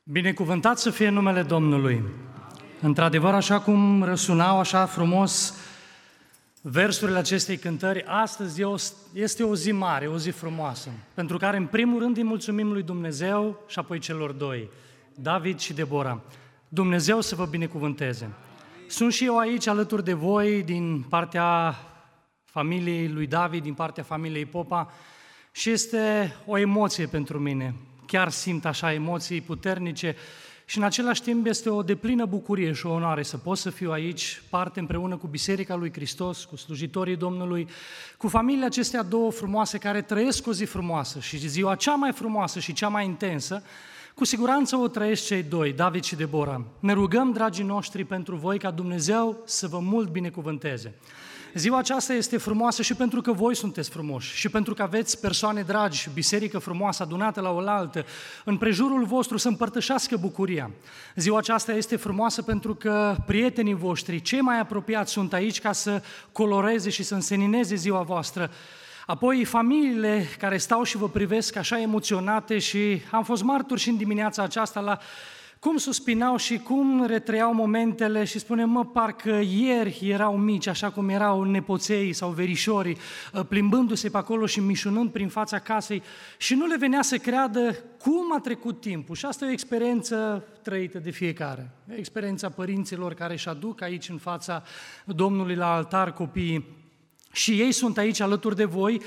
Binecuvântat să fie numele Domnului. Într-adevăr, așa cum răsunau așa frumos versurile acestei cântări, astăzi este o zi mare, o zi frumoasă, pentru care în primul rând îi mulțumim lui Dumnezeu și apoi celor doi, David și Debora. Dumnezeu să vă binecuvânteze. Sunt și eu aici alături de voi din partea familiei lui David, din partea familiei Popa și este o emoție pentru mine. Chiar simt așa emoții puternice și în același timp este o deplină bucurie și o onoare să pot să fiu aici, parte împreună cu Biserica lui Hristos, cu slujitorii Domnului, cu familiile acestea două frumoase care trăiesc o zi frumoasă și ziua cea mai frumoasă și cea mai intensă, cu siguranță o trăiesc cei doi, David și Debora. Ne rugăm, dragii noștri, pentru voi ca Dumnezeu să vă mult binecuvânteze. Ziua aceasta este frumoasă și pentru că voi sunteți frumoși și pentru că aveți persoane dragi, biserică frumoasă adunată la oaltă, în prejurul vostru să împărtășească bucuria. Ziua aceasta este frumoasă pentru că prietenii voștri, cei mai apropiați, sunt aici ca să coloreze și să însenineze ziua voastră. Apoi familiile care stau și vă privesc așa emoționate și am fost martori și în dimineața aceasta la cum suspinau și cum retrăiau momentele și spunem, parcă ieri erau mici, așa cum erau nepoței sau verișorii, plimbându-se pe acolo și mișunând prin fața casei și nu le venea să creadă cum a trecut timpul. Și asta e o experiență trăită de fiecare. Experiența părinților care își aduc aici în fața Domnului la altar copiii și ei sunt aici alături de voi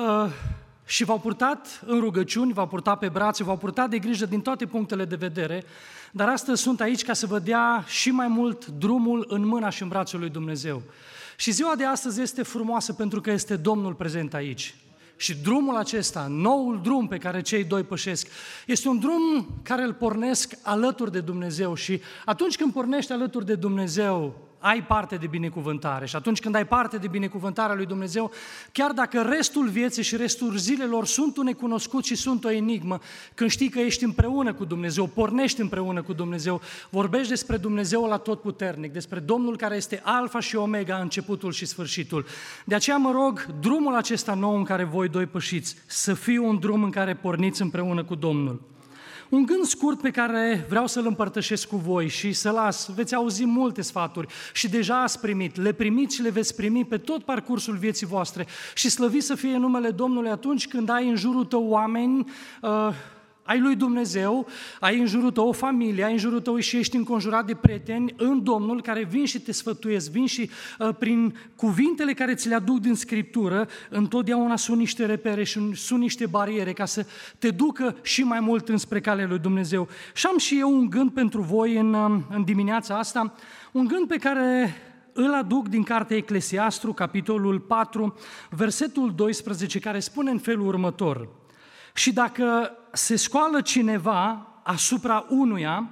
și v-au purtat în rugăciuni, v-au purtat pe brațe, v-au purtat de grijă din toate punctele de vedere, dar astăzi sunt aici ca să vă dea și mai mult drumul în mâna și în brațul lui Dumnezeu. Și ziua de astăzi este frumoasă pentru că este Domnul prezent aici. Și drumul acesta, noul drum pe care cei doi pășesc, este un drum care îl pornesc alături de Dumnezeu și atunci când pornești alături de Dumnezeu, ai parte de binecuvântare și atunci când ai parte de binecuvântarea lui Dumnezeu, chiar dacă restul vieții și restul zilelor sunt un necunoscut și sunt o enigmă, când știi că ești împreună cu Dumnezeu, pornești împreună cu Dumnezeu, vorbești despre Dumnezeul atotputernic, despre Domnul care este Alfa și Omega, începutul și sfârșitul. De aceea mă rog, drumul acesta nou în care voi doi pășiți, să fie un drum în care porniți împreună cu Domnul. Un gând scurt pe care vreau să-l împărtășesc cu voi și să las, veți auzi multe sfaturi și deja ați primit, le primiți și le veți primi pe tot parcursul vieții voastre și slăvit să fie numele Domnului atunci când ai în jurul tău oameni, ai lui Dumnezeu, ai în jurul tău o familie, ai în jurul tău și ești înconjurat de prieteni în Domnul care vin și te sfătuiesc, vin și prin cuvintele care ți le aduc din Scriptură, întotdeauna sunt niște repere și sunt niște bariere ca să te ducă și mai mult înspre calea lui Dumnezeu. Și am și eu un gând pentru voi în dimineața asta, un gând pe care îl aduc din cartea Eclesiastru, capitolul 4, versetul 12, care spune în felul următor: și dacă se scoală cineva asupra unuia,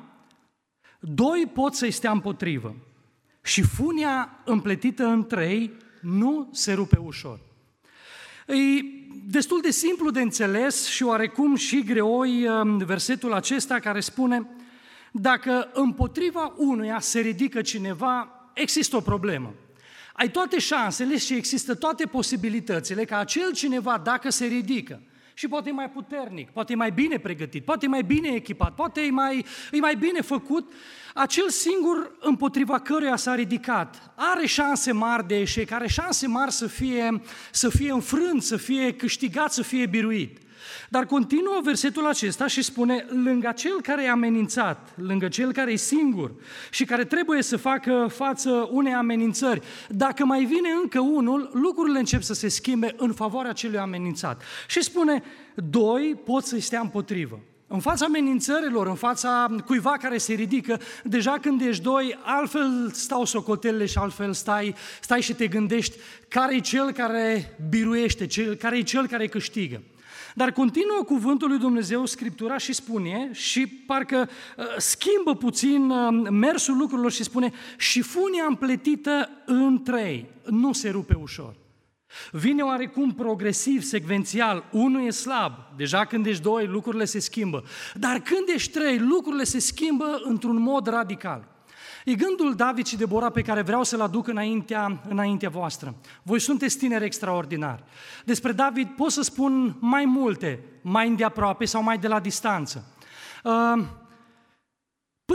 doi pot să-i stea împotrivă și funia împletită în trei nu se rupe ușor. E destul de simplu de înțeles și oarecum și greoi versetul acesta care spune: dacă împotriva unuia se ridică cineva, există o problemă. Ai toate șansele și există toate posibilitățile ca acel cineva, dacă se ridică, și poate e mai puternic, poate e mai bine pregătit, poate e mai bine echipat, poate e mai bine făcut, acel singur împotriva căruia s-a ridicat are șanse mari de eșec, are șanse mari să fie înfrânt, să fie câștigat, să fie biruit. Dar continuă versetul acesta și spune: lângă cel care e amenințat, lângă cel care e singur și care trebuie să facă față unei amenințări, dacă mai vine încă unul, lucrurile încep să se schimbe în favoarea celui amenințat. Și spune: doi pot să-i stea împotrivă. În fața amenințărilor, în fața cuiva care se ridică, deja când ești doi, altfel stau socotelele și altfel stai și te gândești care e cel care biruiește, care e cel care câștigă. Dar continuă cuvântul lui Dumnezeu, Scriptura, și spune, și parcă schimbă puțin mersul lucrurilor și spune: și funia împletită în trei nu se rupe ușor. Vine oarecum progresiv, secvențial, unul e slab, deja când ești doi, lucrurile se schimbă, dar când ești trei, lucrurile se schimbă într-un mod radical. E gândul David și Debora pe care vreau să-l aduc înaintea voastră. Voi sunteți tineri extraordinari. Despre David pot să spun mai multe, mai îndeaproape sau mai de la distanță.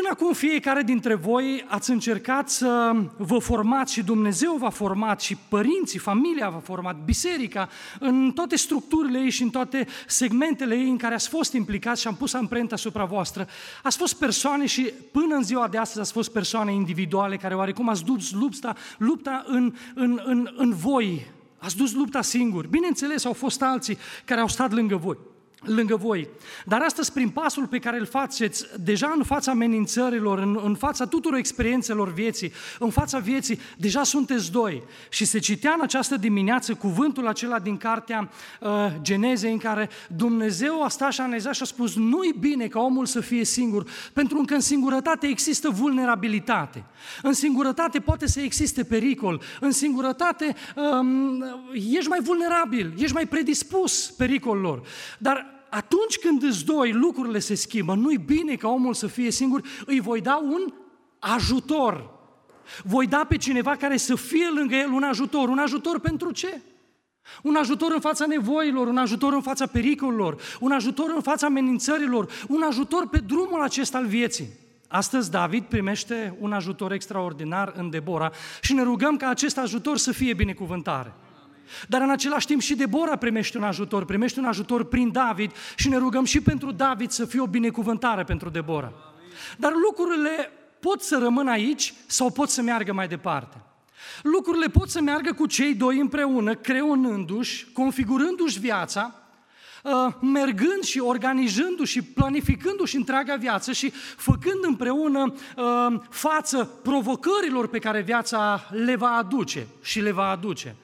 Până acum fiecare dintre voi ați încercat să vă formați și Dumnezeu v-a format și părinții, familia v-a format, biserica, în toate structurile ei și în toate segmentele ei în care ați fost implicați și am pus amprenta asupra voastră. Ați fost persoane și până în ziua de astăzi ați fost persoane individuale care oarecum ați dus lupta în voi, ați dus lupta singuri. Bineînțeles, au fost alții care au stat lângă voi. Dar astăzi, prin pasul pe care îl faceți, deja în fața amenințărilor, în fața tuturor experiențelor vieții, în fața vieții, deja sunteți doi. Și se citea în această dimineață cuvântul acela din cartea Genezei, în care Dumnezeu a stat și a analizat și a spus: nu-i bine ca omul să fie singur, pentru că în singurătate există vulnerabilitate. În singurătate poate să existe pericol. În singurătate ești mai vulnerabil, ești mai predispus pericolelor. Dar atunci când îți doi, lucrurile se schimbă. Nu-i bine ca omul să fie singur, îi voi da un ajutor. Voi da pe cineva care să fie lângă el un ajutor. Un ajutor pentru ce? Un ajutor în fața nevoilor, un ajutor în fața pericolelor, un ajutor în fața amenințărilor, un ajutor pe drumul acesta al vieții. Astăzi David primește un ajutor extraordinar în Debora și ne rugăm ca acest ajutor să fie binecuvântare. Dar în același timp și Debora primește un ajutor prin David și ne rugăm și pentru David să fie o binecuvântare pentru Debora. Dar lucrurile pot să rămână aici sau pot să meargă mai departe. Lucrurile pot să meargă cu cei doi împreună, creionându-și, configurându-și viața, mergând și organizându-și și planificându-și întreaga viață și făcând împreună față provocărilor pe care viața le va aduce și le va aduce.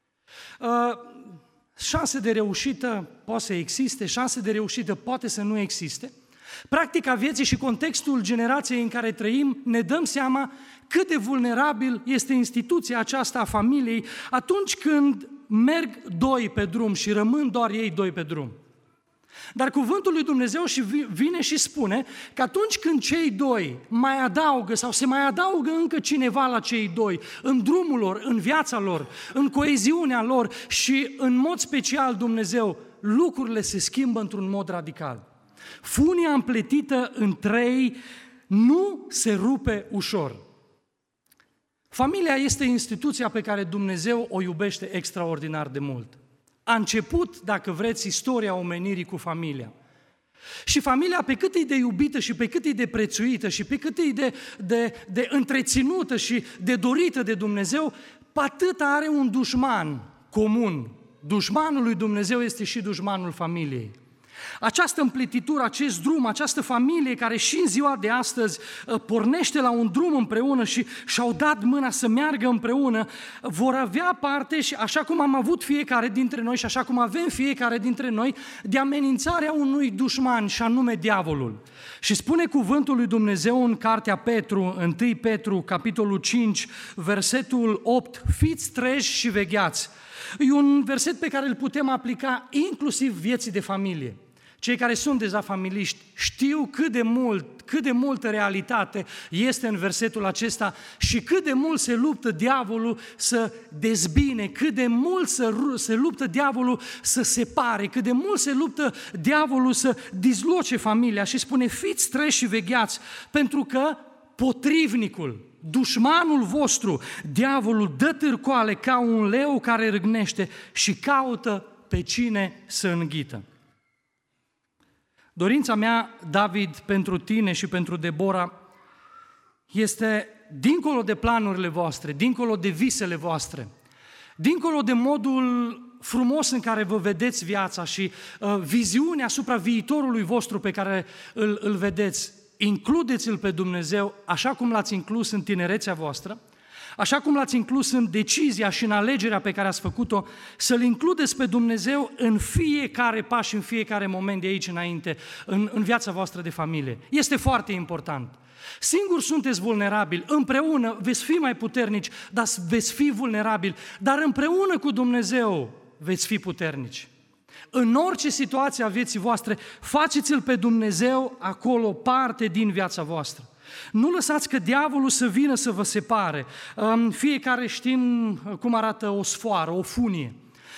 Șanse de reușită poate să existe, șanse de reușită poate să nu existe. Practica vieții și contextul generației în care trăim ne dăm seama cât de vulnerabil este instituția aceasta a familiei atunci când merg doi pe drum și rămân doar ei doi pe drum. Dar cuvântul lui Dumnezeu și vine și spune că atunci când cei doi mai adaugă sau se mai adaugă încă cineva la cei doi, în drumul lor, în viața lor, în coeziunea lor și în mod special Dumnezeu, lucrurile se schimbă într-un mod radical. Funia împletită în trei nu se rupe ușor. Familia este instituția pe care Dumnezeu o iubește extraordinar de mult. A început, dacă vreți, istoria omenirii cu familia. Și familia, pe cât e de iubită și pe cât e de prețuită și pe cât e de întreținută și de dorită de Dumnezeu, pe atât are un dușman comun. Dușmanul lui Dumnezeu este și dușmanul familiei. Această împletitură, acest drum, această familie care și în ziua de astăzi pornește la un drum împreună și și-au dat mâna să meargă împreună, vor avea parte, și așa cum am avut fiecare dintre noi și așa cum avem fiecare dintre noi, de amenințarea unui dușman, și anume diavolul. Și spune cuvântul lui Dumnezeu în cartea Petru, 1 Petru, capitolul 5, versetul 8, fiți treji și vegheați. E un verset pe care îl putem aplica inclusiv vieții de familie. Cei care sunt deja familiști știu cât de multă realitate este în versetul acesta și cât de mult se luptă diavolul să dezbine, cât de mult se luptă diavolul să separe, cât de mult se luptă diavolul să dizloce familia. Și spune, fiți treji și vegheați, pentru că potrivnicul, dușmanul vostru, diavolul, dă târcoale ca un leu care râgnește și caută pe cine să înghită. Dorința mea, David, pentru tine și pentru Debora este dincolo de planurile voastre, dincolo de visele voastre, dincolo de modul frumos în care vă vedeți viața și viziunea asupra viitorului vostru pe care îl vedeți. Includeți-L pe Dumnezeu așa cum L-ați inclus în tinerețea voastră, așa cum L-ați inclus în decizia și în alegerea pe care ați făcut-o, să-L includeți pe Dumnezeu în fiecare pas și în fiecare moment de aici înainte, în viața voastră de familie. Este foarte important. Singuri sunteți vulnerabili, împreună veți fi mai puternici, dar veți fi vulnerabili, dar împreună cu Dumnezeu veți fi puternici. În orice situație a vieții voastre, faceți-L pe Dumnezeu acolo parte din viața voastră. Nu lăsați că diavolul să vină să vă separe. Fiecare știm cum arată o sfoară, o funie.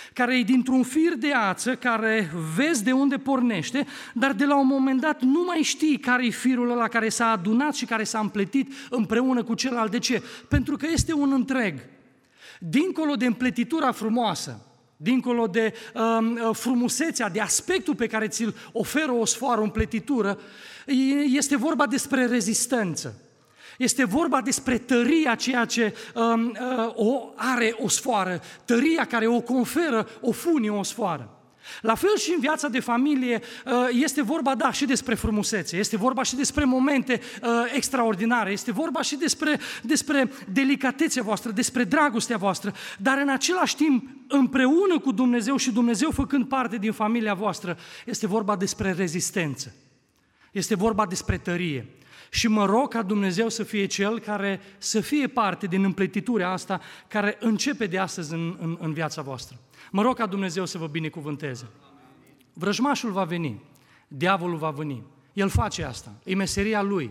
care e dintr-un fir de ață, care vezi de unde pornește, dar de la un moment dat nu mai știi care e firul ăla care s-a adunat și care s-a împletit împreună cu celălalt. De ce? Pentru că este un întreg. Dincolo de împletitura frumoasă, dincolo de frumusețea, de aspectul pe care ți-l oferă o sfoară, o împletitură, este vorba despre rezistență. Este vorba despre tăria ceea ce o are o sfoară, tăria care o conferă o funie, o sfoară. La fel și în viața de familie este vorba, da, și despre frumusețe, este vorba și despre momente extraordinare, este vorba și despre delicatețea voastră, despre dragostea voastră, dar în același timp, împreună cu Dumnezeu și Dumnezeu făcând parte din familia voastră, este vorba despre rezistență, este vorba despre tărie. Și mă rog ca Dumnezeu să fie Cel care să fie parte din împletitura asta care începe de astăzi în viața voastră. Mă rog ca Dumnezeu să vă binecuvânteze. Vrăjmașul va veni, diavolul va veni. El face asta, e meseria lui,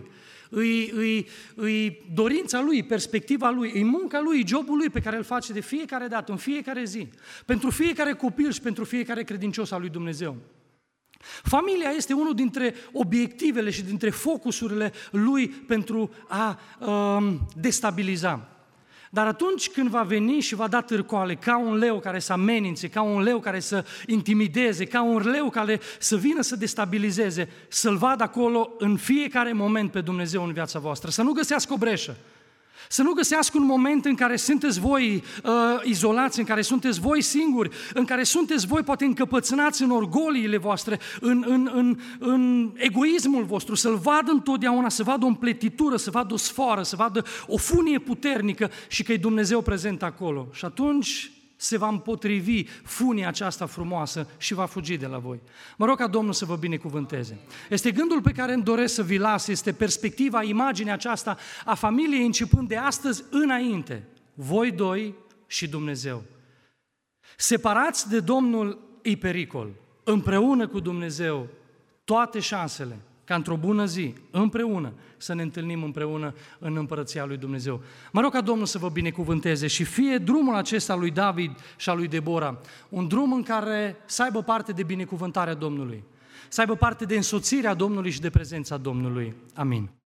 îi dorința lui, perspectiva lui, e munca lui, e jobul lui pe care îl face de fiecare dată, în fiecare zi, pentru fiecare copil și pentru fiecare credincios al lui Dumnezeu. Familia este unul dintre obiectivele și dintre focusurile lui pentru a destabiliza. Dar atunci când va veni și va da târcoale, ca un leu care să amenințe, ca un leu care să intimideze, ca un leu care să vină să destabilizeze, să-L vadă acolo în fiecare moment pe Dumnezeu în viața voastră, să nu găsească o breșă. Să nu găsească un moment în care sunteți voi izolați, în care sunteți voi singuri, în care sunteți voi poate încăpățânați în orgoliile voastre, în egoismul vostru, să-L vadă întotdeauna, să vadă o împletitură, să vadă o sfoară, să vadă o funie puternică și că e Dumnezeu prezent acolo. Și atunci se va împotrivi funia aceasta frumoasă și va fugi de la voi. Mă rog ca Domnul să vă binecuvânteze. Este gândul pe care îmi doresc să vi las, este perspectiva, imaginea aceasta a familiei începând de astăzi înainte. Voi doi și Dumnezeu. Separați de Domnul e pericol. Împreună cu Dumnezeu toate șansele ca într-o bună zi, împreună, să ne întâlnim împreună în Împărăția lui Dumnezeu. Mă rog ca Domnul să vă binecuvânteze și fie drumul acesta lui David și al lui Debora un drum în care să aibă parte de binecuvântarea Domnului, să aibă parte de însoțirea Domnului și de prezența Domnului. Amin.